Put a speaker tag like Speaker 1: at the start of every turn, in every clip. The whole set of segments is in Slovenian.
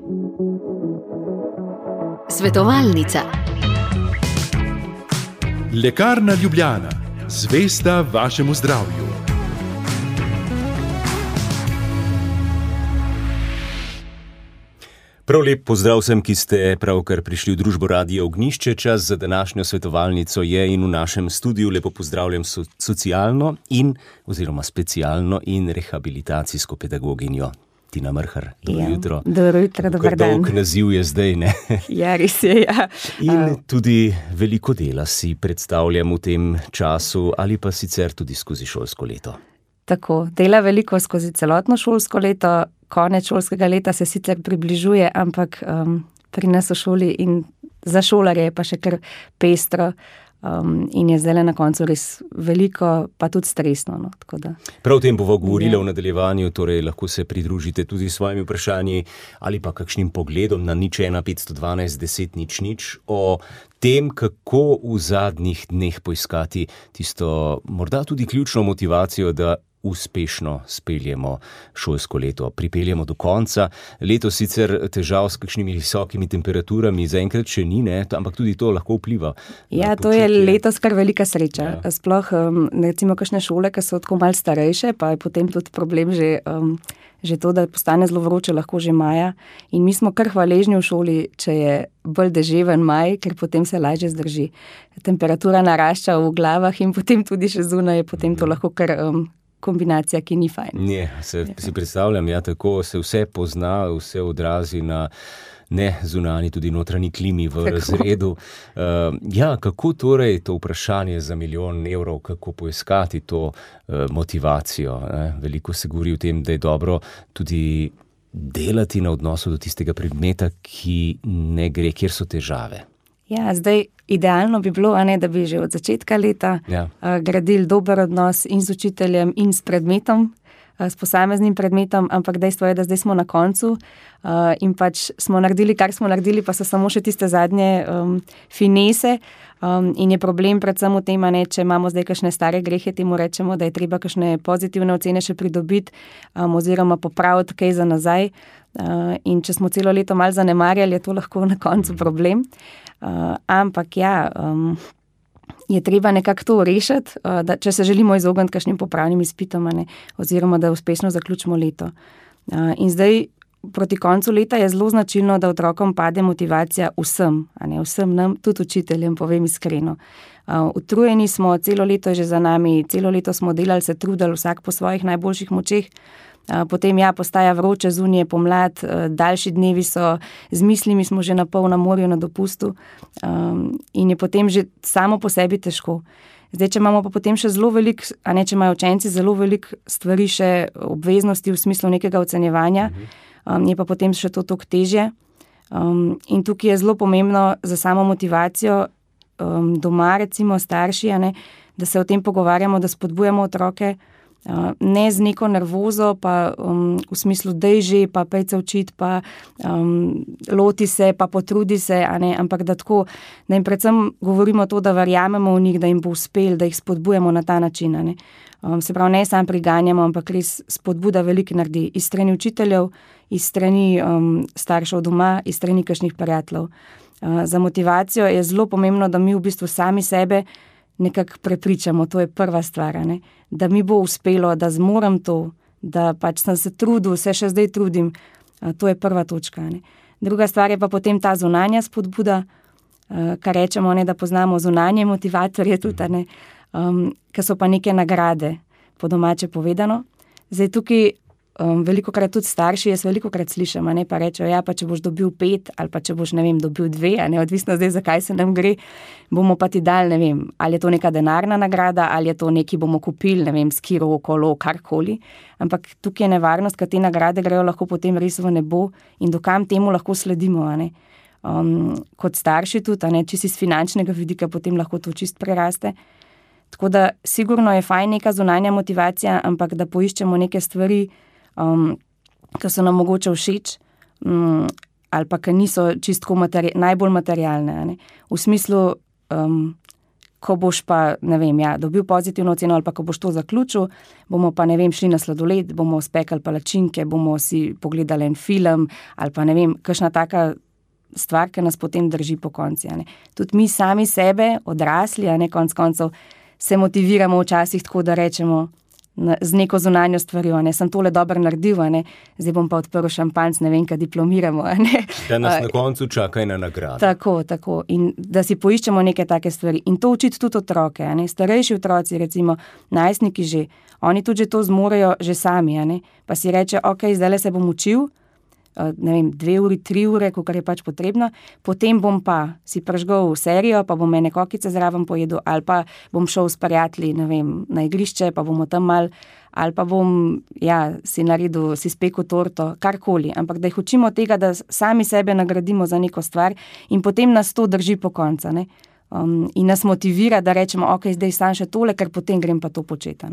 Speaker 1: Svetovalnica.
Speaker 2: Lekarna Ljubljana, zvesta vašemu zdravju.
Speaker 3: Prav lep pozdrav vsem, ki ste pravkar prišli v družbo Radio Ognjišče. Čas za današnjo svetovalnico je in v našem studiu lepo pozdravljam socialno oziroma specialno in rehabilitacijsko pedagoginjo Tina Mrhar. Dobro jutro.
Speaker 4: Dobro jutro, dober dan.
Speaker 3: Dolg naziv je zdaj, ne?
Speaker 4: Ja, res je, ja.
Speaker 3: In tudi veliko dela si predstavljam v tem času ali pa sicer tudi skozi šolsko leto.
Speaker 4: Tako, dela veliko skozi celotno šolsko leto, konec šolskega leta se sicer približuje, ampak pri nas v šoli in za šolarje je pa še kar pestro in je zdaj na koncu res veliko, pa tudi stresno. No, tako da.
Speaker 3: Prav o tem bomo govorili v nadaljevanju, torej lahko se pridružite tudi s svojimi vprašanji ali pa kakšnim pogledom na 01 512 10 00 o tem, kako v zadnjih dneh poiskati tisto morda tudi ključno motivacijo, da uspešno speljemo šolsko leto, pripeljemo do konca. Leto sicer težav s kakšnimi visokimi temperaturami zaenkrat še ni, ne, ampak tudi to lahko vpliva.
Speaker 4: Ja, to je letos kar velika sreča. Ja. Sploh, recimo, kakšne šole, ki so tako malo starejše, pa je potem tudi problem že to, da postane zelo vroče, lahko že maja. In mi smo kar hvaležni v šoli, če je bolj deževen maj, ker potem se lažje zdrži. Temperatura narašča v glavah in potem tudi še zunaj, potem to lahko kar kombinacija, ki ni fajn.
Speaker 3: Ne, si predstavljam, ja, tako se vse pozna, vse odrazi na ne zunanji, tudi notranji klimi v razredu. Kako torej to vprašanje za 1 milijon evrov, kako poiskati to motivacijo? Veliko se govori o tem, da je dobro tudi delati na odnosu do tistega predmeta, ki ne gre, kjer so težave.
Speaker 4: Ja, zdaj idealno bi bilo, da bi že od začetka leta gradili dober odnos in z učiteljem in s predmetom, s posameznim predmetom, ampak dejstvo je, da zdaj smo na koncu in pač smo naredili, kar smo naredili, pa so samo še tiste zadnje finese in je problem predvsem v tem, če imamo zdaj kakšne stare grehe, temu rečemo, da je treba kakšne pozitivne ocene še pridobiti oziroma popraviti kaj za nazaj in če smo celo leto malo zanemarjali, je to lahko na koncu problem. Ampak je treba nekako to rešiti, da če se želimo izogniti kakšnim popravnim izpitom, oziroma da uspešno zaključimo leto. In zdaj proti koncu leta je zelo značilno, da otrokom pade motivacija vsem nam, tudi učiteljem, povem iskreno. Utrujeni smo, celo leto je že za nami, celo leto smo delali, se trudili, vsak po svojih najboljših močeh. Potem postaja vroče, zunaj je pomlad, daljši dnevi so, z mislimi smo že na pol na morju, na dopustu in je potem že samo po sebi težko. Zdaj, če imamo pa potem še zelo veliko, če imajo učenci zelo veliko stvari, še obveznosti v smislu nekega ocenjevanja, je pa potem še to toliko težje. In tukaj je zelo pomembno za samo motivacijo doma, recimo starši, da se o tem pogovarjamo, da spodbujamo otroke, ne z neko nervozo, pa v smislu, daj že, pa pejte učiti, pa loti se, pa potrudi se, ampak da tako, da jim predvsem govorimo to, da verjamemo v njih, da jim bo uspel, da jih spodbujamo na ta način. Se pravi, ne sam priganjamo, ampak res spodbuda veliko naredi iz strani učiteljev, iz strani staršev doma, iz strani kakšnih prijateljev. Za motivacijo je zelo pomembno, da mi v bistvu sami sebe nekako prepričamo, to je prva stvar, da mi bo uspelo, da zmorem to, da pač sem se trudil, se še zdaj trudim, to je prva točka. Druga stvar je pa potem ta zunanja spodbuda, kar rečemo, da poznamo zunanje motivatorje tudi, ki so pa neke nagrade, po domače povedano. Zdaj tukaj velikokrat tudi starši, jaz velikokrat slišam, pa rečejo, pa če boš dobil 5 ali pa če boš, dobil 2, odvisno zdaj, zakaj se nam gre, bomo pa ti dali, ali je to neka denarna nagrada, ali je to neki bomo kupili, skiro, kolo, karkoli, ampak tukaj je nevarnost, ker te nagrade grejo lahko potem res v nebo in dokam temu lahko sledimo, kot starši tudi, če si z finančnega vidika, potem lahko to čist preraste. Tako da sigurno je fajn neka zunanja motivacija, ampak da poiščemo neke stvari, ki so nam mogoče všeč, ali pa ki niso čistko najbolj materialne. V smislu, ko boš pa, ne vem, dobil pozitivno oceno ali pa ko boš to zaključil, bomo pa, ne vem, šli na sladoled, bomo spekali palačinke, bomo si pogledali en film ali pa, ne vem, kakšna taka stvar, ki nas potem drži po konci. Tudi mi sami sebe, odrasli, konec koncev, se motiviramo včasih tako, da rečemo z neko zunanjo stvarjo, sem tole dobro naredil, zdaj bom pa odprl šampanjc, ne vem, kaj diplomiramo.
Speaker 3: Da nas na koncu čaka ena nagrada.
Speaker 4: Tako. In da si poiščemo neke take stvari. In to učiti tudi otroke. Starejši otroci, recimo najstniki že, oni tudi že to zmorejo že sami. Pa si reče, ok, zdaj se bom učil, ne vem, 2 uri, 3 ure, kakor je pač potrebno, potem bom pa si prižgal serijo, pa bom ene kokice zraven pojedel, ali pa bom šel s prijatelji, ne vem, na igrišče, pa bomo tam mal, ali pa bom, si naredil, si spekel torto, karkoli, ampak da jih učimo tega, da sami sebe nagradimo za neko stvar in potem nas to drži po konca, in nas motivira, da rečemo, ok, zdaj sam še tole, ker potem grem pa to početi.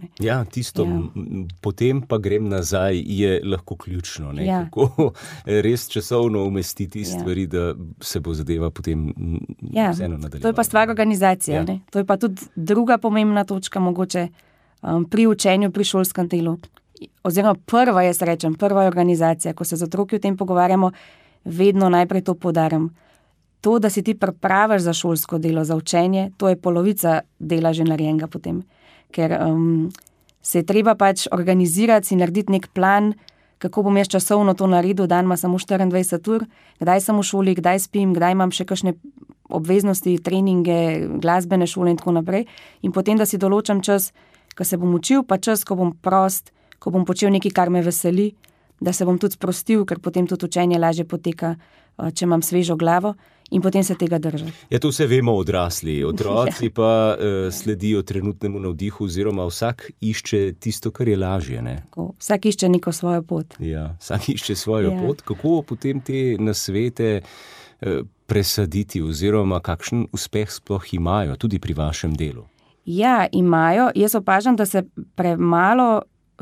Speaker 3: Potem pa grem nazaj, je lahko ključno, kako res časovno umestiti stvari, da se bo zadeva potem vseeno nadaljevala.
Speaker 4: To je pa stvar organizacije, To je pa tudi druga pomembna točka mogoče pri učenju, pri šolskem delu. Oziroma prva je organizacija, ko se z otroki o tem pogovarjamo, vedno najprej to poudarjam. To, da si ti pripraviš za šolsko delo, za učenje, to je polovica dela že narejenega potem. Ker se je treba pač organizirati, si narediti nek plan, kako bom jaz časovno to naredil, dan ima samo 24 ur, kdaj sem v šoli, kdaj spim, kdaj imam še kakšne obveznosti, treninge, glasbene šole in tako naprej. In potem, da si določam čas, ko se bom učil, pa čas, ko bom prost, ko bom počel nekaj, kar me veseli, da se bom tudi sprostil, ker potem tudi učenje lažje poteka, če imam svežo glavo. In potem se tega drži.
Speaker 3: To vse vemo odrasli, otroci pa sledijo trenutnemu navdihu oziroma vsak išče tisto, kar je lažje.
Speaker 4: Vsak išče neko svojo pot.
Speaker 3: Vsak išče svojo pot. Kako potem te nasvete presaditi oziroma kakšen uspeh sploh imajo tudi pri vašem delu?
Speaker 4: Imajo. Jaz opažam, da se premalo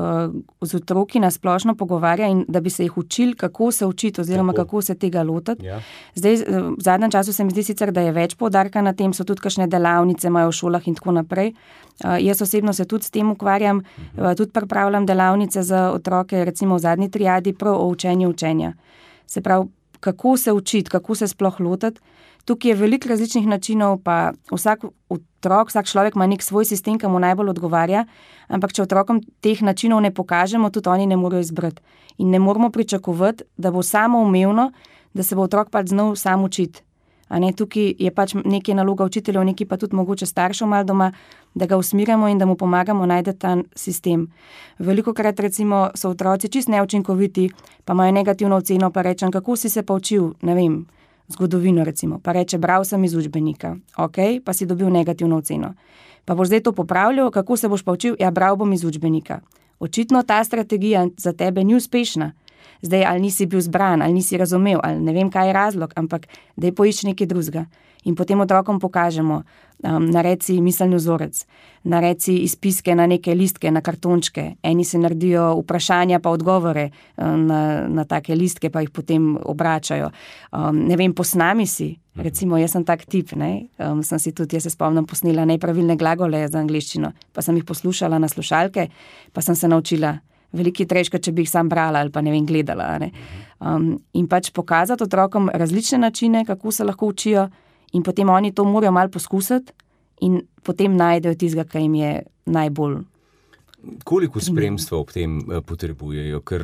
Speaker 4: z otroki na splošno pogovarja in da bi se jih učili, kako se učiti oziroma kako se tega lotiti. Zdaj, v zadnjem času se mi zdi sicer, da je več poudarka na tem, so tudi kakšne delavnice, imajo v šolah in tako naprej. Jaz osebno se tudi s tem ukvarjam, tudi pripravljam delavnice za otroke, recimo v zadnji triadi, prav o učenju učenja. Se pravi, kako se učiti, kako se sploh lotiti. Tukaj je veliko različnih načinov, pa vsak človek ima nek svoj sistem, ki mu najbolj odgovarja, ampak če otrokom teh načinov ne pokažemo, tudi oni ne morejo izbrati. In ne moramo pričakovati, da bo samoumevno, da se bo otrok pač znal sam učiti. Tukaj je pač nekaj naloga učiteljev, nekaj pa tudi mogoče staršev malo doma, da ga usmirjamo in da mu pomagamo najti ta sistem. Velikokrat recimo so otroci čisto neučinkoviti, pa imajo negativno oceno, pa rečem, kako si se pa učil, ne vem, zgodovino recimo, pa reče, bral sem iz učbenika, ok, pa si dobil negativno oceno. Pa boš zdaj to popravljal, kako se boš pa učil? Bral bom iz učbenika. Očitno ta strategija za tebe ni uspešna. Zdaj, ali nisi bil zbran, ali nisi razumel, ali ne vem, kaj je razlog, ampak daj poišči nekaj drugega. In potem otrokom pokažemo, naredi miselni vzorec, naredi izpiske na neke listke, na kartončke. Eni se naredijo vprašanja pa odgovore na take listke, pa jih potem obračajo. Ne vem, posnami si, recimo jaz sem tak tip, sem si tudi, jaz se spomnim, posnela nepravilne glagole za angleščino, pa sem jih poslušala na slušalke, pa sem se naučila veliki treška, če bi jih sam brala ali pa ne vem, gledala. In pač pokazati otrokom različne načine, kako se lahko učijo, in potem oni to morajo malo poskusiti in potem najdejo tistega, kaj jim je najbolj.
Speaker 3: Koliko spremstva ob tem potrebujejo? Ker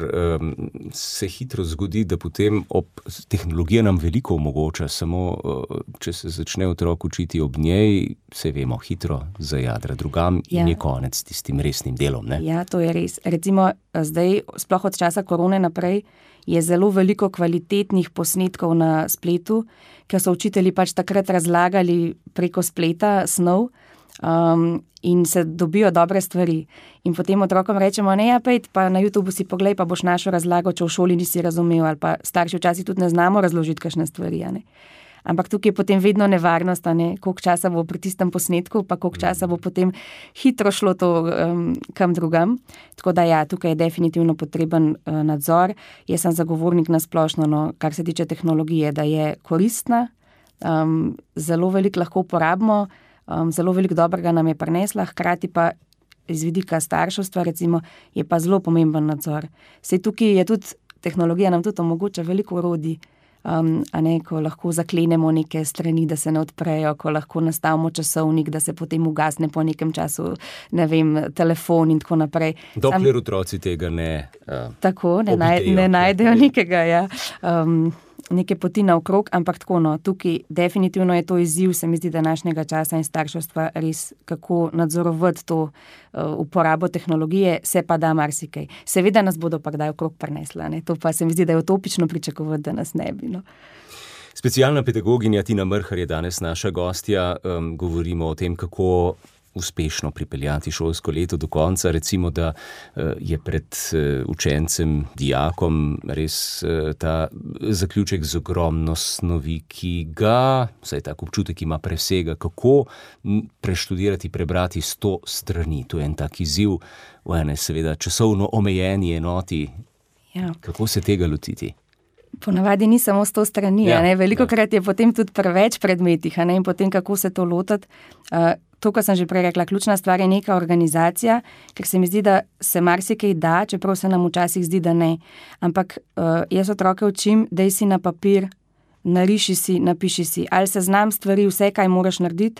Speaker 3: se hitro zgodi, da potem tehnologija nam veliko omogoča, samo če se začne otrok učiti ob njej, se vemo, hitro zajadra drugam in je konec s tistim resnim delom.
Speaker 4: To je res. Recimo zdaj, sploh od časa korone naprej, je zelo veliko kvalitetnih posnetkov na spletu, ker so učitelji pač takrat razlagali preko spleta snov, in se dobijo dobre stvari. In potem otrokom rečemo, pejt, pa na YouTubeu si poglej, pa boš našel razlago, če v šoli nisi razumel, ali pa starši včasih tudi ne znamo razložiti kakšne stvari. Ampak tukaj je potem vedno nevarnost, koliko časa bo pri tistem posnetku, pa koliko časa bo potem hitro šlo to kam drugam. Tako da tukaj je definitivno potreben nadzor. Jaz sem zagovornik na splošno, kar se tiče tehnologije, da je koristna, zelo veliko lahko uporabimo, zelo veliko dobrega nam je prinesla, hkrati pa iz vidika starševstva recimo je pa zelo pomemben nadzor. Sej tukaj je tudi, tehnologija nam tudi omogoča veliko orodij, ko lahko zaklenemo neke strani, da se ne odprejo, ko lahko nastavimo časovnik, da se potem ugasne po nekem času, telefon in tako naprej.
Speaker 3: Dokler otroci tega ne
Speaker 4: tako, ne najdejo nekega, ja. Neke poti naokrog, ampak tako, tukaj definitivno je to izziv, se mi zdi, današnjega časa in starševstva res, kako nadzorovati to uporabo tehnologije, se pa da marsikaj. Seveda nas bodo pa kdaj okrog prinesla, to pa se mi zdi, da je utopično pričakovati, da nas ne bi.
Speaker 3: Specialna pedagoginja Tina Mrhar je danes naša gostja, govorimo o tem, kako uspešno pripeljati šolsko leto do konca, recimo, da je pred učencem, dijakom res ta zaključek z ogromno snovi, ki ga, vsaj tak občutek ima, presega, kako preštudirati, prebrati 100 strani. To je en tak izziv v ene seveda časovno omejeni enoti. Ja. Kako se tega lotiti?
Speaker 4: Ponavadi ni samo 100 strani, velikokrat je potem tudi preveč predmetih, in potem kako se to lotiti. To, kar sem že prej rekla, ključna stvar je neka organizacija, ker se mi zdi, da se marsikaj da, čeprav se nam včasih zdi, da ne. Ampak jaz otroke učim, daj si na papir, nariši si, napiši si, ali seznam stvari, vse, kaj moraš narediti,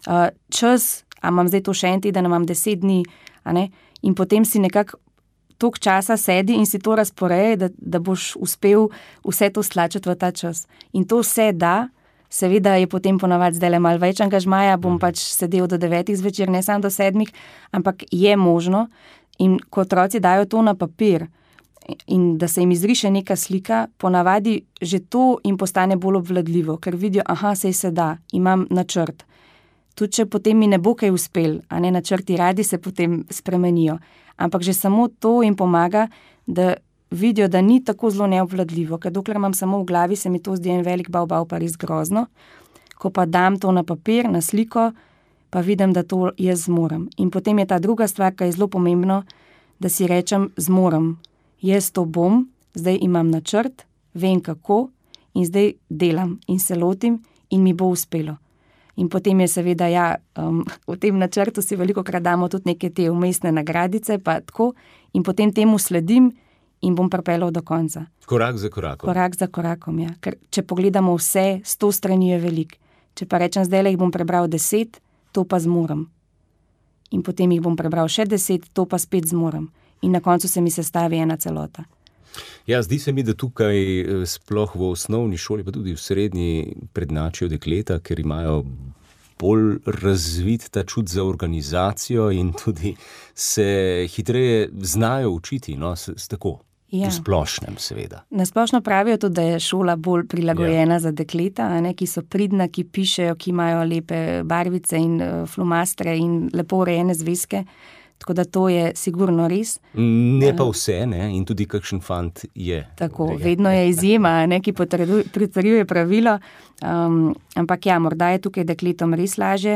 Speaker 4: čas, a imam zdaj to še en teden, imam 10 dni, in potem si nekako toliko časa sedi in si to razporeje, da boš uspel vse to stlačiti v ta čas. In to vse da. Seveda je potem ponavadi zdaj malo več angažmaja, bom pač sedel do 9 zvečer, ne samo do 7, ampak je možno. In ko otroci dajo to na papir in da se jim izriše neka slika, ponavadi že to jim postane bolj obvladljivo, ker vidijo, sej se da, imam načrt. Tudi če potem mi ne bo kaj uspel, načrti radi se potem spremenijo. Ampak že samo to jim pomaga, da vidijo, da ni tako zelo neobvladljivo, ker dokler imam samo v glavi, se mi to zdi en velik bav pa res grozno. Ko pa dam to na papir, na sliko, pa vidim, da to jaz zmorem. In potem je ta druga stvar, ki je zelo pomembno, da si rečem, zmorem. Jaz to bom, zdaj imam načrt, vem kako in zdaj delam in se lotim in mi bo uspelo. In potem je seveda, v tem načrtu si velikokrat damo tudi neke te vmesne nagradice, pa tako, in potem temu sledim in bom pripeljal do konca.
Speaker 3: Korak za korakom.
Speaker 4: Korak za korakom, ja. Ker če pogledamo vse, 100 strani je veliko. Če pa rečem, zdaj jih bom prebral 10, to pa zmorem. In potem jih bom prebral še 10, to pa spet zmorem. In na koncu se mi sestavi ena celota.
Speaker 3: Ja, zdi se mi, da tukaj sploh v osnovni šoli, pa tudi v srednji prednjačijo dekleta, ker imajo bolj razvit ta čut za organizacijo in tudi se hitreje znajo učiti, tako. V splošnem, seveda.
Speaker 4: Na splošno pravijo tudi, da je šola bolj prilagojena za dekleta, ki so pridna, ki pišejo, ki imajo lepe barvice in flomastre in lepo urejene zvezke. Tako da to je sigurno res.
Speaker 3: Ne pa vse, in tudi kakšen fant je.
Speaker 4: Tako, vedno je izjema, ki pritrjuje pravilo, ampak morda je tukaj dekletom res lažje.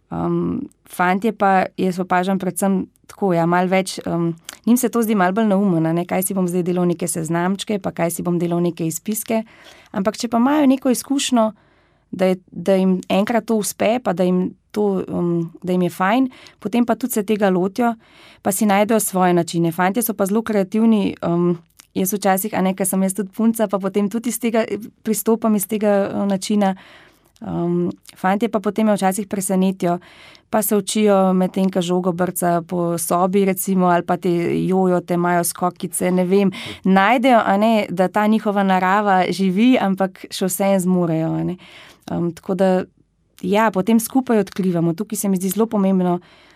Speaker 4: Fantje pa, jaz opažam predvsem tako, malo več, njim se to zdi malo bolj neumno, kaj si bom zdaj delal neke seznamčke, pa kaj si bom delal neke izpiske, ampak če pa imajo neko izkušnjo, da jim enkrat to uspe, pa da jim je fajn, potem pa tudi se tega lotijo, pa si najdejo svoje načine. Fantje so pa zelo kreativni, jaz včasih, ker sem jaz tudi punca, pa potem tudi iz tega pristopam, iz tega načina. Fantje pa potem me včasih presenetijo, pa se učijo medtem, ko žogo brca po sobi, recimo, ali pa te jojote, imajo skokice, ne vem. Najdejo, da ta njihova narava živi, ampak še vse zmorejo. Tako da, potem skupaj odkrivamo. Tukaj se mi zdi zelo pomembno,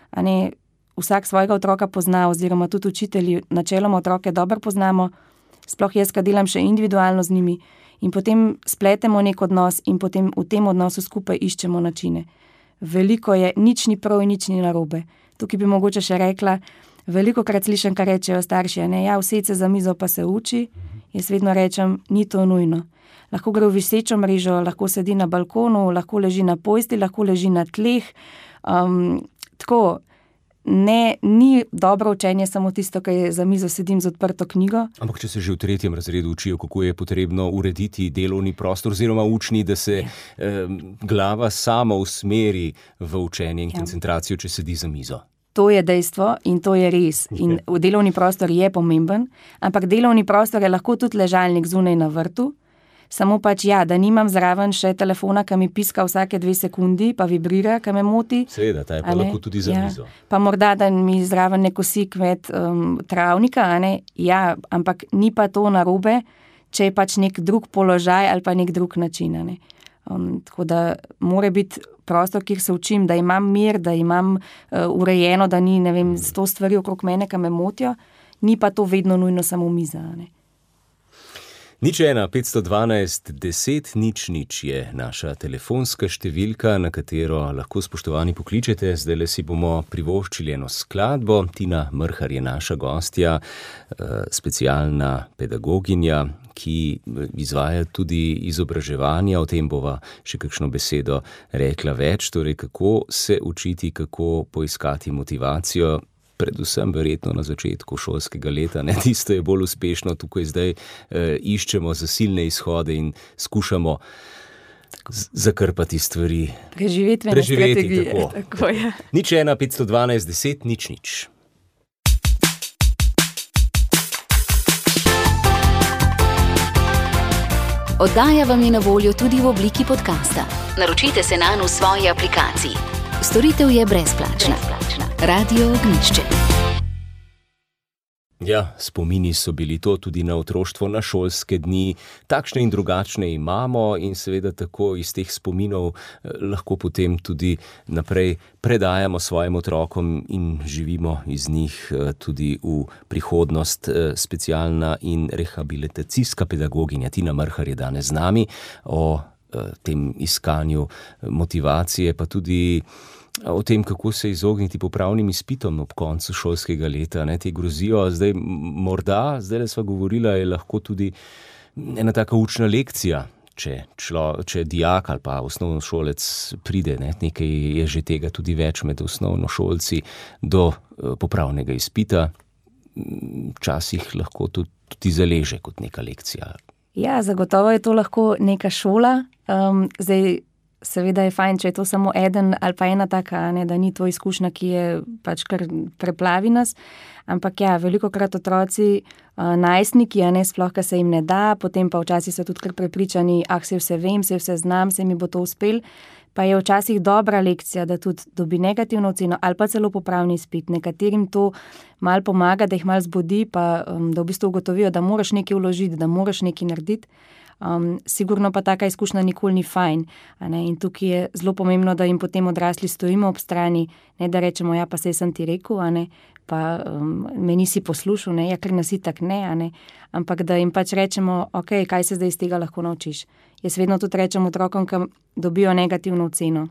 Speaker 4: vsak svojega otroka pozna, oziroma tudi učitelji, načeloma otroke dobro poznamo, sploh jaz, ko delam še individualno z njimi, in potem spletemo nek odnos in potem v tem odnosu skupaj iščemo načine. Veliko je, nič ni prav in nič ni narobe. Tukaj bi mogoče še rekla, velikokrat slišim, kar rečejo starši, usede se za mizo pa se uči, jaz vedno rečem, ni to nujno. Lahko gre v visečo mrežo, lahko sedi na balkonu, lahko leži na postelji, lahko leži na tleh. Tako, ni dobro učenje samo tisto, ki je za mizo sedim z odprto knjigo.
Speaker 3: Ampak če se že v 3. razredu učijo, kako je potrebno urediti delovni prostor oziroma učni, da se glava sama usmeri v učenje in koncentracijo, če sedi za mizo.
Speaker 4: To je dejstvo in to je res. In delovni prostor je pomemben, ampak delovni prostor je lahko tudi ležalnik zunaj na vrtu. Samo pač da nimam zraven še telefona, ki mi piska vsake 2 sekundi, pa vibrira, ki me moti.
Speaker 3: Seveda, ta je pa lahko tudi za mizo.
Speaker 4: Pa morda, da mi zraven ne kosi kmet travnika, Ja, ampak ni pa to narobe, če je pač nek drug položaj ali pa nek drug način, tako da mora biti prostor, kjer se učim, da imam mir, da imam urejeno, da ni, 100 stvari okrog mene, ki me motijo, ni pa to vedno nujno samo miza,
Speaker 3: 01 512 10 00 je naša telefonska številka, na katero lahko, spoštovani, pokličete. Zdajle si bomo privoščili eno skladbo. Tina Mrhar je naša gostja, specialna pedagoginja, ki izvaja tudi izobraževanja. O tem bova še kakšno besedo rekla več, torej kako se učiti, kako poiskati motivacijo. Predvsem verjetno na začetku šolskega leta, tisto je bolj uspešno, tukaj zdaj iščemo zasilne izhode in skušamo zakrpati stvari.
Speaker 4: Preživetvene strategije.
Speaker 3: Tako je. 01 512 10 00.
Speaker 1: Oddaja vam je na voljo tudi v obliki podcasta. Naročite se nanj v svoji aplikaciji. Storitev je brezplačna. Radio Ognjišče.
Speaker 3: Ja, spomini so bili to tudi na otroštvo, na šolske dni. Takšne in drugačne imamo in seveda tako iz teh spominov lahko potem tudi naprej predajamo svojim otrokom in živimo iz njih tudi v prihodnost. Specialna in rehabilitacijska pedagoginja Tina Mrhar je danes z nami o tem iskanju motivacije, pa tudi o tem, kako se izogniti popravnim izpitom ob koncu šolskega leta. Te grozijo, zdaj sva govorila, je lahko tudi ena taka učna lekcija, če dijak ali pa osnovnošolec pride, nekaj je že tega tudi več med osnovnošolci, do popravnega izpita, včasih lahko tudi zaleže kot neka lekcija.
Speaker 4: Ja, zagotovo je to lahko neka šola. Zdaj, seveda je fajn, če je to samo eden ali pa ena taka, da ni to izkušnja, ki je pač kar preplavi nas. Ampak velikokrat otroci, najstniki, sploh, kar se jim ne da, potem pa včasih so tudi kar prepričani, se vse vem, se vse znam, se mi bo to uspel. Pa je včasih dobra lekcija, da tudi dobi negativno oceno ali pa celo popravni izpit. Nekaterim to malo pomaga, da jih malo zbudi, pa da v bistvu ugotovijo, da moraš nekaj vložiti, da moraš nekaj narediti. Sigurno pa taka izkušnja nikoli ni fajn. In tukaj je zelo pomembno, da jim potem odrasli stojimo ob strani, ne da rečemo, pa saj sem ti rekel, pa me nisi poslušal, ker nas itak ne, ampak da jim pač rečemo, kaj se zdaj iz tega lahko naučiš. Jaz vedno tudi rečem otrokom, ki dobijo negativno oceno.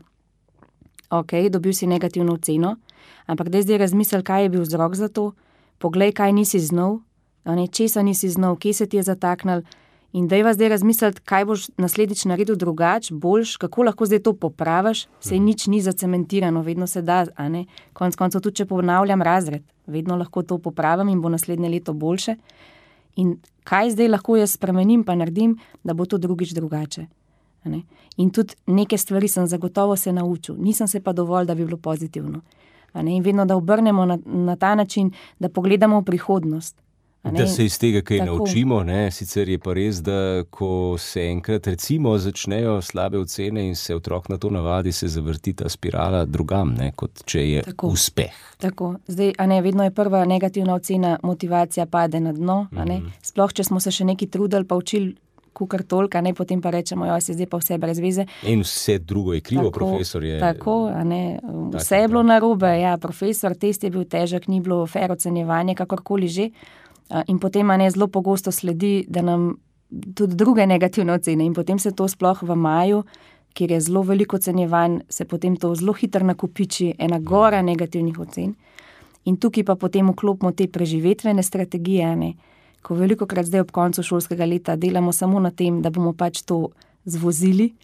Speaker 4: Dobil si negativno oceno, ampak daj zdaj razmisli, kaj je bil vzrok za to, poglej, kaj nisi znal, česa nisi znal, kje se ti je zataknil. In daj vas zdaj razmisliti, kaj boš naslednjič naredil drugače, boljš, kako lahko zdaj to popraviš, saj nič ni zacementirano, vedno se da, Konec koncev tudi, če ponavljam razred, vedno lahko to popravim in bo naslednje leto boljše. In kaj zdaj lahko jaz spremenim pa naredim, da bo to drugič drugače. In tudi neke stvari sem zagotovo se naučil, nisem se pa dovolj, da bi bilo pozitivno. In vedno, da obrnemo na ta način, da pogledamo v prihodnost.
Speaker 3: Da se iz tega kaj naučimo, sicer je pa res, da ko se enkrat recimo začnejo slabe ocene in se otrok na to navadi, se zavrti ta spirala drugam, kot če je uspeh.
Speaker 4: Tako, zdaj, vedno je prva negativna ocena, motivacija pade na dno, sploh, če smo se še nekaj trudili pa učili kukar toliko, potem pa rečemo, se zdaj pa vse brez veze.
Speaker 3: In vse drugo je krivo, profesor je...
Speaker 4: Tako, vse je bilo narobe, profesor, test je bil težek, ni bilo fair ocenjevanje, kakorkoli že. In potem zelo pogosto sledi, da nam tudi druge negativne ocene in potem se to sploh v maju, kjer je zelo veliko ocenjevanj, se potem to zelo hitro nakopiči, ena gora negativnih ocen. In tukaj pa potem vklopimo te preživetvene strategije, ko velikokrat zdaj ob koncu šolskega leta delamo samo na tem, da bomo pač to zvozili,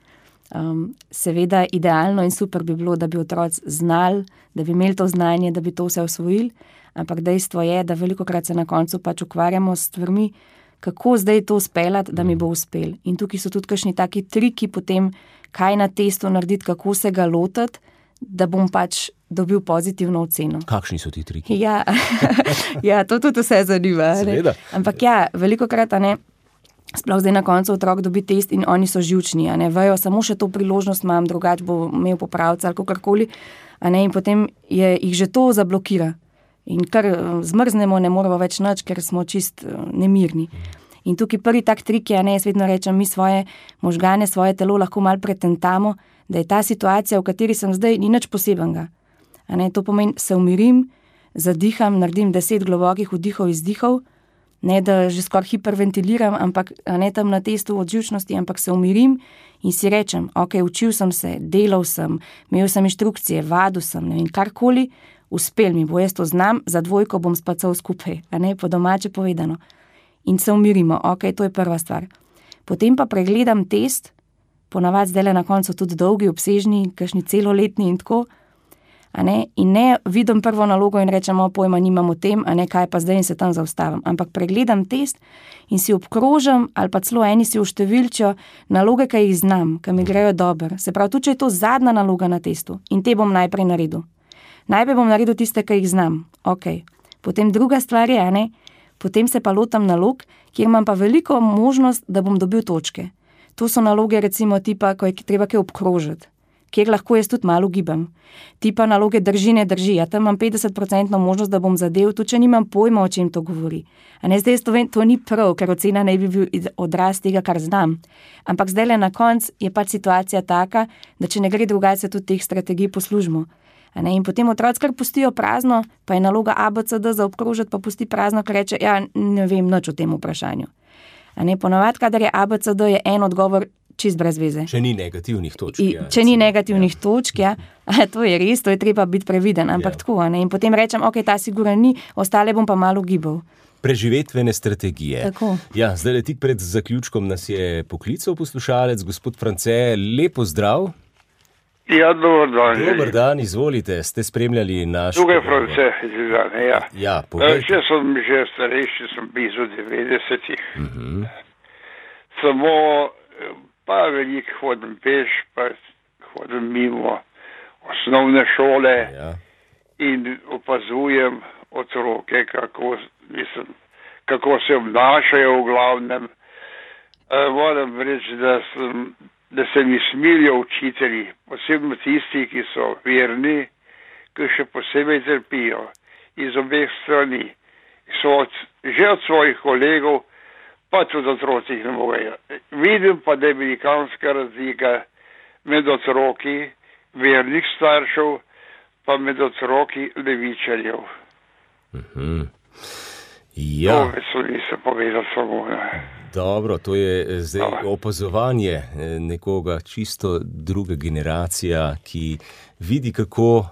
Speaker 4: Seveda idealno in super bi bilo, da bi otroci znali, da bi imeli to znanje, da bi to vse osvojili, ampak dejstvo je, da velikokrat se na koncu pač ukvarjamo s stvarmi, kako zdaj to speljati, da mi bo uspel. In tukaj so tudi kakšni taki triki potem, kaj na testu narediti, kako se ga lotiti, da bom pač dobil pozitivno oceno.
Speaker 3: Kakšni so ti triki?
Speaker 4: Ja, to tudi vse zanima. Ampak ja, velikokrat, sploh zdaj na koncu otrok dobi test in oni so živčni, vejo, samo še to priložnost imam, drugače bo imel popravca ali kakorkoli, in potem jih že to zablokira. In kar zmrznemo, ne moramo več nič, ker smo čist nemirni. In tukaj prvi tak trik je, jaz vedno rečem, mi svoje možgane, svoje telo lahko malo pretentamo, da je ta situacija, v kateri sem zdaj, ni nič posebenega. To pomeni, se umirim, zadiham, naredim 10 globokih vdihov, izdihov, ne da že skoraj hiperventiliram, ampak ne tam na testu od živčnosti, ampak se umirim in si rečem, ok, učil sem se, delal sem, imel sem inštrukcije, vadil sem, ne vem, karkoli, uspel mi bo, jaz to znam, za 2 bom spacal skupaj, po domače povedano. In se umirimo, ok, to je prva stvar. Potem pa pregledam test, ponavadi zdaj na koncu tudi dolgi, obsežni, kakšni celoletni in tako, in ne vidim prvo nalogo in rečem, pojma nimam o tem, kaj pa zdaj in se tam zaustavim. Ampak pregledam test in si obkrožam, ali pa celo eni si uštevilčijo naloge, ki jih znam, ki mi grejo dobro. Se pravi, tudi če je to zadnja naloga na testu in te bom najprej naredil. Najprej bom naredil tiste, ki jih znam. Ok. Potem druga stvar je, potem se pa lotam nalog, kjer imam pa veliko možnost, da bom dobil točke. To so naloge recimo tipa, ko je treba kaj obkrožiti, kjer lahko jaz tudi malo gibam. Tipa naloge drži, ne drži. Ja, tam imam 50% možnost, da bom zadev, tudi če nimam pojma, o čem to govori. Zdaj to vem, to ni prav, ker ocena ne bi bil odraz tega, kar znam. Ampak zdaj na koncu je pač situacija taka, da če ne gre drugače, tudi teh strategij poslužimo. In potem otroci kar pustijo prazno, pa je naloga ABCD za obkrožiti, pa pusti prazno, ker reče, ja, ne vem nič o tem vprašanju. Ponavadi, kadar je ABCD, je en odgovor čist brez veze.
Speaker 3: Če ni negativnih točk.
Speaker 4: Če ni negativnih točk, to je res, to je treba biti previden, ampak tako. In potem rečem, ok, ta sigurno ni, ostale bom pa malo gibal.
Speaker 3: Preživetvene strategije.
Speaker 4: Tako.
Speaker 3: Ja, zdaj tik pred zaključkom nas je poklical poslušalec, gospod France, lepo zdrav.
Speaker 5: Ja, dober dan.
Speaker 3: Dober dan, izvolite, ste spremljali naš...
Speaker 5: Tukaj France, izgledane, ja.
Speaker 3: Ja, povejte.
Speaker 5: Če sem že starejši, sem blizu 90-ih. Samo pa veliko hodim peš, pa hodim mimo osnovne šole in opazujem otroke, kako se obnašajo v glavnem. Moram reči, da se mi smilijo učitelji, posebno tisti, ki so verni, ki še posebej trpijo iz obeh strani. Že od svojih kolegov, pa tudi otrocih ne morejo. Vidim pa, da je velikanska razlika med otroki vernih staršev, pa med otroki levičarjev.
Speaker 3: Ja.
Speaker 5: To nisem povedal samo.
Speaker 3: Dobro, to je zdaj opazovanje nekoga čisto druga generacija, ki vidi, kako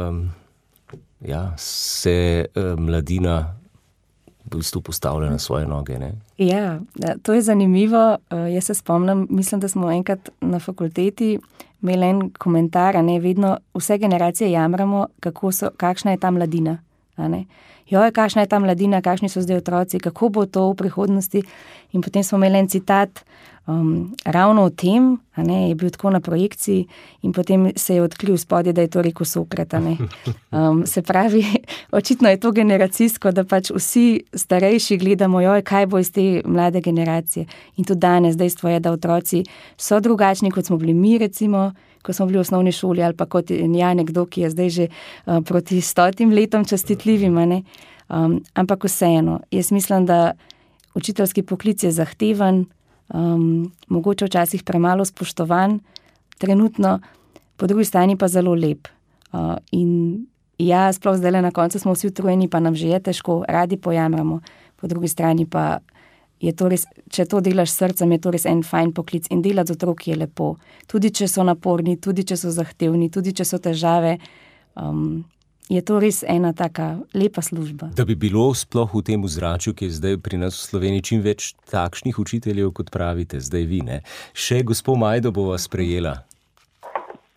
Speaker 3: se mladina v bistvu postavlja na svoje noge. Ne?
Speaker 4: Ja, to je zanimivo. Jaz se spomnim, mislim, da smo enkrat na fakulteti imeli en komentar, vedno vse generacije jamramo, kakšna je ta mladina. Kakšna je ta mladina, kakšni so zdaj otroci, kako bo to v prihodnosti. In potem smo imeli en citat ravno o tem, je bil tako na projekciji in potem se je odkril spodje, da je to rekel Sokrat. Se pravi, očitno je to generacijsko, da pač vsi starejši gledamo, kaj bo iz te mlade generacije. In tudi danes dejstvo je, da otroci so drugačni, kot smo bili mi, recimo, ko smo bili v osnovni šoli, ali pa kot nekdo, ki je zdaj že proti 100 letom častitljivim. Ampak vseeno, jaz mislim, da učiteljski poklic je zahteven, mogoče včasih premalo spoštovan, trenutno, po drugi strani pa zelo lep. In ja, sploh zdaj na koncu smo vsi utrujeni, pa nam že je težko, radi pojamramo, po drugi strani pa je to res, če to delaš s srcem, je to res en fajn poklic in delati z otroki je lepo. Tudi če so naporni, tudi če so zahtevni, tudi če so težave, je to res ena taka lepa služba.
Speaker 3: Da bi bilo sploh v tem ozračju, ki je zdaj pri nas v Sloveniji, čim več takšnih učiteljev, kot pravite, zdaj vi, ne? Še gospod Majdo bo vas sprejela.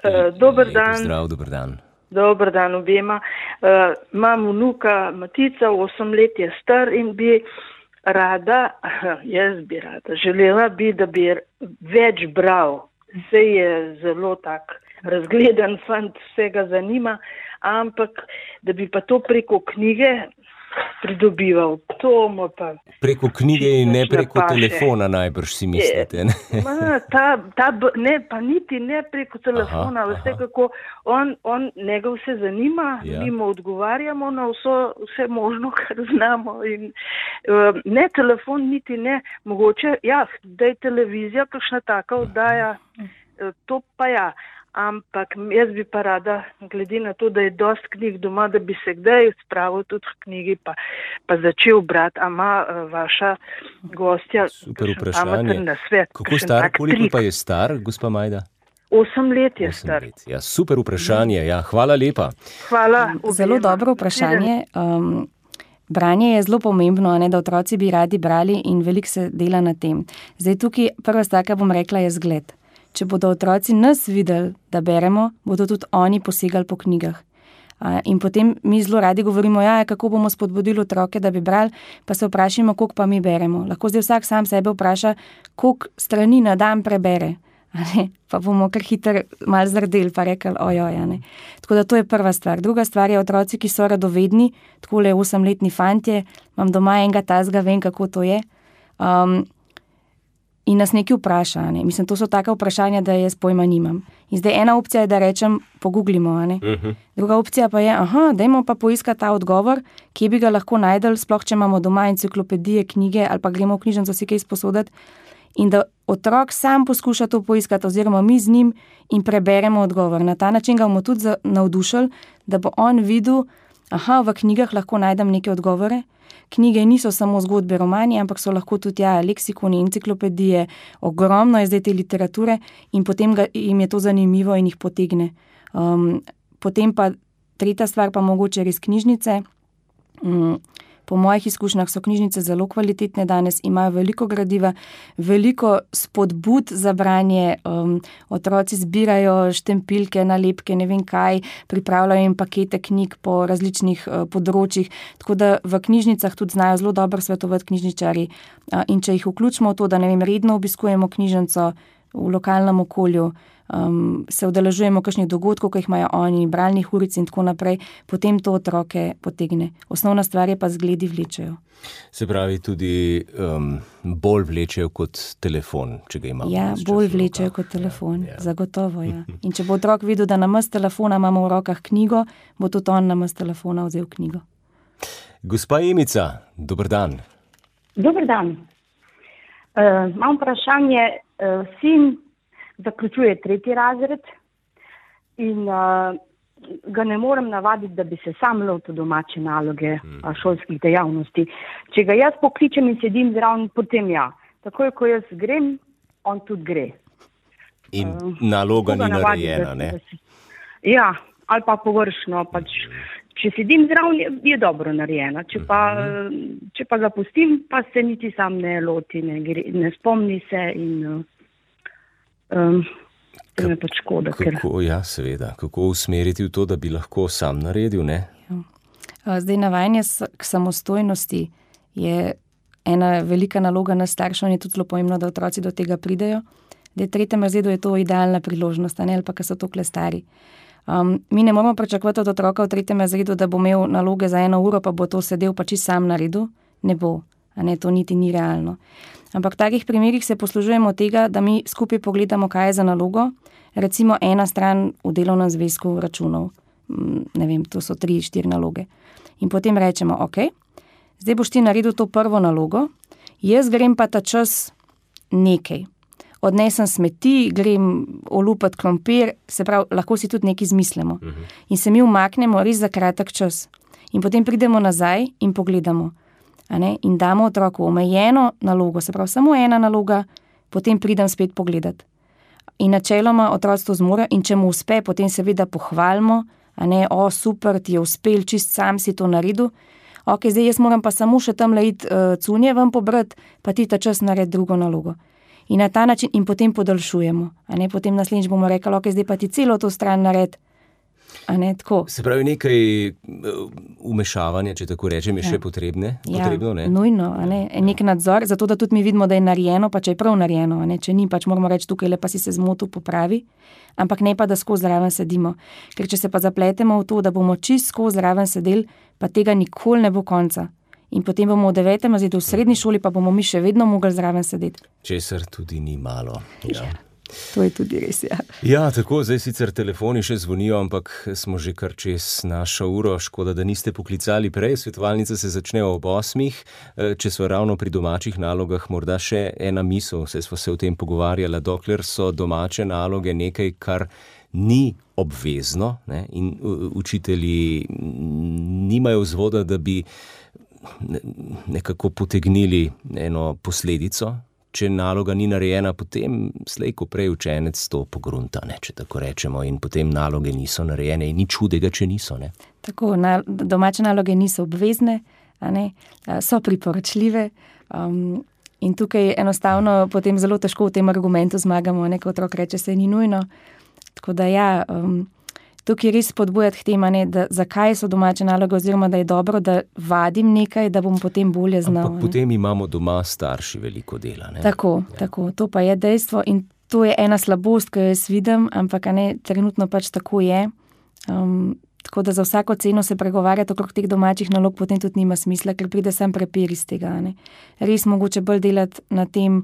Speaker 6: Dober dan.
Speaker 3: Zdrav, dober dan.
Speaker 6: Dober dan obema. Imam vnuka Matica, 8 let je star in bi rada, želela bi, da bi več bral. Vse je zelo tak razgledan fant, vse ga zanima, ampak da bi pa to preko knjige pridobival. To mu pa...
Speaker 3: Preko knjige in ne preko telefona najbrž si mislite, ne?
Speaker 6: Ne, pa niti ne preko telefona, vse kako njega vse zanima, mi mu odgovarjamo na vse možno, kar znamo in ne telefon, niti ne, mogoče, da je televizija, kakšna taka oddaja, to pa ampak jaz bi pa rada, glede na to, da je dost knjig doma, da bi se kdaj spravil tudi v knjigi, pa začel brati, a ima vaša gostja
Speaker 3: pametni
Speaker 6: nasvet.
Speaker 3: Kako star, koliko pa je star, gospa Majda?
Speaker 6: 8 let je star.
Speaker 3: Ja, super vprašanje, hvala lepa.
Speaker 6: Hvala.
Speaker 4: Zelo dobro vprašanje. Branje je zelo pomembno, da otroci bi radi brali in veliko se dela na tem. Zdaj tukaj prva stvar, kar bom rekla, je zgled. Če bodo otroci nas videli, da beremo, bodo tudi oni posegali po knjigah. In potem mi zelo radi govorimo, kako bomo spodbudili otroke, da bi brali, pa se vprašamo, koliko pa mi beremo. Lahko zdaj vsak sam sebe vpraša, koliko strani na dan prebere. Pa bomo kar hitro malo zardeli, pa rekli, ojoj. Tako da to je prva stvar. Druga stvar je otroci, ki so radovedni, takole 8-letni fantje, imam doma enega tazga, vem, kako to je. In nas nekaj vpraša, Mislim, to so taka vprašanja, da jaz pojma nimam. In zdaj ena opcija je, da rečem, pogooglimo, Druga opcija pa je, dajmo pa poiskati ta odgovor, kje bi ga lahko najdel, sploh če imamo doma enciklopedije, knjige ali pa gremo v knjižnico si kaj izposoditi. In da otrok sam poskuša to poiskati oziroma mi z njim in preberemo odgovor. Na ta način ga bomo tudi navdušili, da bo on videl, v knjigah lahko najdem neke odgovore. Knjige niso samo zgodbe, romani, ampak so lahko tudi leksikoni, enciklopedije, ogromno je zdaj te literature in potem jim je to zanimivo in jih potegne. Potem pa tretja stvar pa mogoče res knjižnice. Po mojih izkušnjah so knjižnice zelo kvalitetne danes, imajo veliko gradiva, veliko spodbud za branje, otroci zbirajo štempilke, nalepke, ne vem kaj, pripravljajo jim pakete knjig po različnih področjih, tako da v knjižnicah tudi znajo zelo dobro svetovati knjižničarji. In če jih vključimo v to, da redno obiskujemo knjižnico v lokalnem okolju, se udeležujemo kakšnih dogodkov, ki jih imajo oni, bralnih uric in tako naprej, potem to otroke potegne. Osnovna stvar je pa zgledi vlečejo.
Speaker 3: Se pravi, tudi bolj vlečejo kot telefon, če ga imamo.
Speaker 4: Bolj vlečejo kot telefon, zagotovo, In če bo otrok videl, da namesto telefona imamo v rokah knjigo, bo tudi on namesto telefona vzel knjigo.
Speaker 3: Gospa Emica, dober dan.
Speaker 7: Dober dan. Imam vprašanje, sin zaključuje 3. razred in ga ne morem navaditi, da bi se sam lotil domače naloge šolskih dejavnosti. Če ga jaz pokličem in sedim zraven, potem takoj, ko jaz grem, on tudi gre.
Speaker 3: In naloga ni narejena, ne?
Speaker 7: Ali pa površno, če sedim zraven, je dobro narejena. Če pa ga pustim, pa se niti sam ne loti, ne spomni se in... me pač škoda.
Speaker 3: Seveda. Kako usmeriti v to, da bi lahko sam naredil, ne?
Speaker 4: Zdaj, navajanje k samostojnosti je ena velika naloga nas staršev in je tudi zelo pomembno, da otroci do tega pridejo. Da je 3. razredu je to idealna priložnost, ali pa, ker so tokle stari. Mi ne moramo pričakovati od otroka v 3. razredu, da bo imel naloge za 1 uro, pa bo to sedel pa čisto sam naredil. Ne bo. To niti ni realno. Ampak v takih primerih se poslužujemo tega, da mi skupaj pogledamo, kaj je za nalogo. Recimo ena stran v delovnem zvezku računov. Ne vem, to so 3-4 naloge. In potem rečemo, zdaj boš ti naredil to prvo nalogo, jaz grem pa ta čas nekaj. Odnesem smeti, grem olupati krompir, se pravi, lahko si tudi nekaj izmislimo. In se mi umaknemo res za kratek čas. In potem pridemo nazaj in pogledamo. In damo otroku omejeno nalogo, se pravi samo ena naloga, potem pridem spet pogledat. In načeloma otroci to zmore in če mu uspe, potem seveda pohvalimo, super, ti je uspel, čist sam si to naredil. Zdaj jaz moram pa samo še tam iti cunje ven pobrati, pa ti ta čas naredi drugo nalogo. In na ta način in potem podaljšujemo. Potem naslednjič bomo rekli, ok, zdaj pa ti celo to stran nared.
Speaker 3: Se pravi, nekaj umešavanja, če tako rečem, je še potrebno, ne?
Speaker 4: Nujno, nek nadzor, zato da tudi mi vidimo, da je narejeno, pa če je prav narejeno, če ni, pač moramo reči tukaj, le pa si se zmotil, popravi, ampak ne pa, da skozi zraven sedimo. Ker če se pa zapletemo v to, da bomo čist skozi zraven sedeli, pa tega nikoli ne bo konca. In potem bomo v 9. razredu v srednji šoli, pa bomo mi še vedno mogli zraven sedeti.
Speaker 3: Česar tudi ni malo. Ja.
Speaker 4: To je tudi res, ja.
Speaker 3: Ja, tako, zdaj sicer telefoni še zvonijo, ampak smo že kar čez našo uro. Škoda, da niste poklicali prej. Svetovalnica se začne ob 8. Če smo ravno pri domačih nalogah, morda še ena misel, saj smo se o tem pogovarjali, dokler so domače naloge nekaj, kar ni obvezno, ne, in učitelji nimajo vzvoda, da bi nekako potegnili eno posledico. Če naloga ni narejena, potem slej ko prej učenec to pogrunta, če tako rečemo, in potem naloge niso narejene in ni čudega, če niso. Ne?
Speaker 4: Tako, domače naloge niso obvezne, so priporočljive in tukaj enostavno potem zelo težko v tem argumentu zmagamo, ko otrok reče, se ni nujno. Tako da ja, tukaj res spodbujati k tem, da zakaj so domače naloge oziroma da je dobro, da vadim nekaj, da bom potem bolje znal.
Speaker 3: Ampak potem imamo doma starši veliko dela. Ne?
Speaker 4: Tako, to pa je dejstvo in to je ena slabost, ki jo jaz vidim, ampak trenutno pač tako je. Tako da za vsako ceno se pregovarjati okrog teh domačih nalog potem tudi nima smisla, ker pride sam prepir iz tega. Res mogoče bolj delati na tem,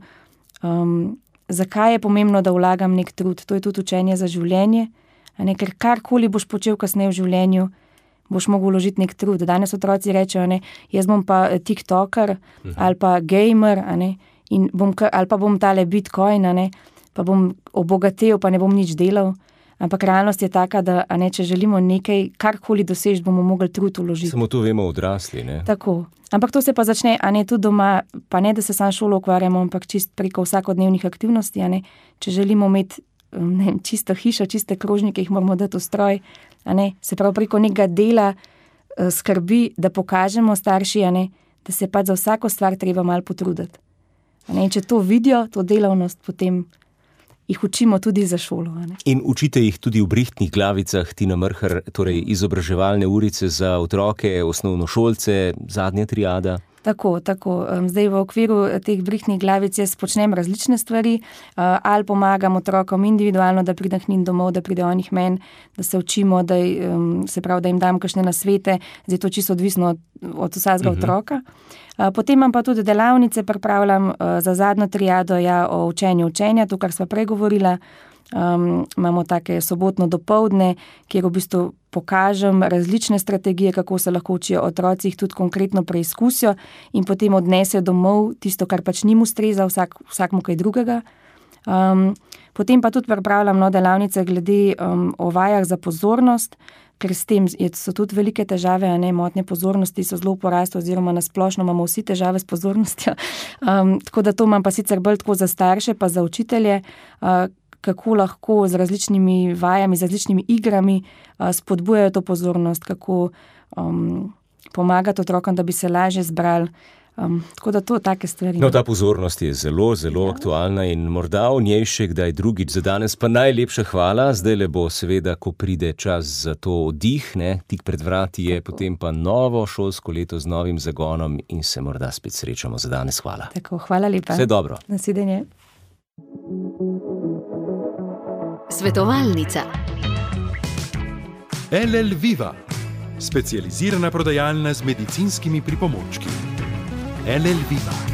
Speaker 4: zakaj je pomembno, da vlagam nek trud. To je tudi učenje za življenje. Ker karkoli boš počel kasneje v življenju, boš mogel vložiti nek trud. Danes otroci rečejo, jaz bom pa tiktoker ali pa gamer, in ali pa bom tale bitcoin, pa bom obogatel, pa ne bom nič delal. Ampak realnost je taka, da če želimo nekaj, karkoli dosežiti, bomo mogli trud vložiti.
Speaker 3: Samo to vemo odrasli, ne?
Speaker 4: Tako. Ampak to se pa začne, tudi doma, pa ne, da se sam šolo ukvarjamo, ampak čist preko vsakodnevnih aktivnosti, če želimo imeti čisto hišo, čiste krožnike, jih moramo dati v stroj, se pravi preko nekega dela skrbi, da pokažemo starši, da se pač za vsako stvar treba malo potruditi. In če to vidijo, to delavnost, potem jih učimo tudi za šolo.
Speaker 3: In učite jih tudi v Brihtnih Glavicah, Tina Mrhar, torej izobraževalne urice za otroke, osnovnošolce, zadnja triada?
Speaker 4: Tako. Zdaj v okviru teh Brihtnih Glavic jaz počnem različne stvari, ali pomagam otrokom individualno, da pridem k njim domov, da pridejo oni k meni, da se učimo, da jim dam kakšne nasvete, zdaj to čisto odvisno od vsakega otroka. Potem imam pa tudi delavnice, pripravljam za zadnjo triado o učenju učenja, to, kar sva prej govorila. Imamo take sobotno dopoldne, kjer v bistvu pokažem različne strategije, kako se lahko učijo otroci, jih tudi konkretno preizkusijo in potem odnesejo domov tisto, kar pač njim ustreza, vsakmu kaj drugega. Potem pa tudi pripravljam delavnice glede o vajah za pozornost, ker s tem so tudi velike težave, motnje pozornosti so zelo v porastu oziroma nasplošno imamo vsi težave s pozornostjo. Tako da to imam pa sicer bolj tako za starše, pa za učitelje, kako lahko z različnimi vajami, z različnimi igrami spodbujajo to pozornost, kako pomagati otrokom, da bi se lažje zbrali. Tako da to take stvari.
Speaker 3: Ta pozornost je zelo, zelo aktualna in morda o njej še kdaj drugič. Za danes pa najlepša hvala. Zdaj le bo seveda, ko pride čas za to oddih, tik pred vrati je, potem pa novo šolsko leto z novim zagonom in se morda spet srečamo. Za danes hvala.
Speaker 4: Tako, hvala lepa.
Speaker 3: Vse dobro.
Speaker 4: Nasvidenje.
Speaker 1: Svetovalnica.
Speaker 2: LL Viva, specializirana prodajalna z medicinskimi pripomočki. LL Viva.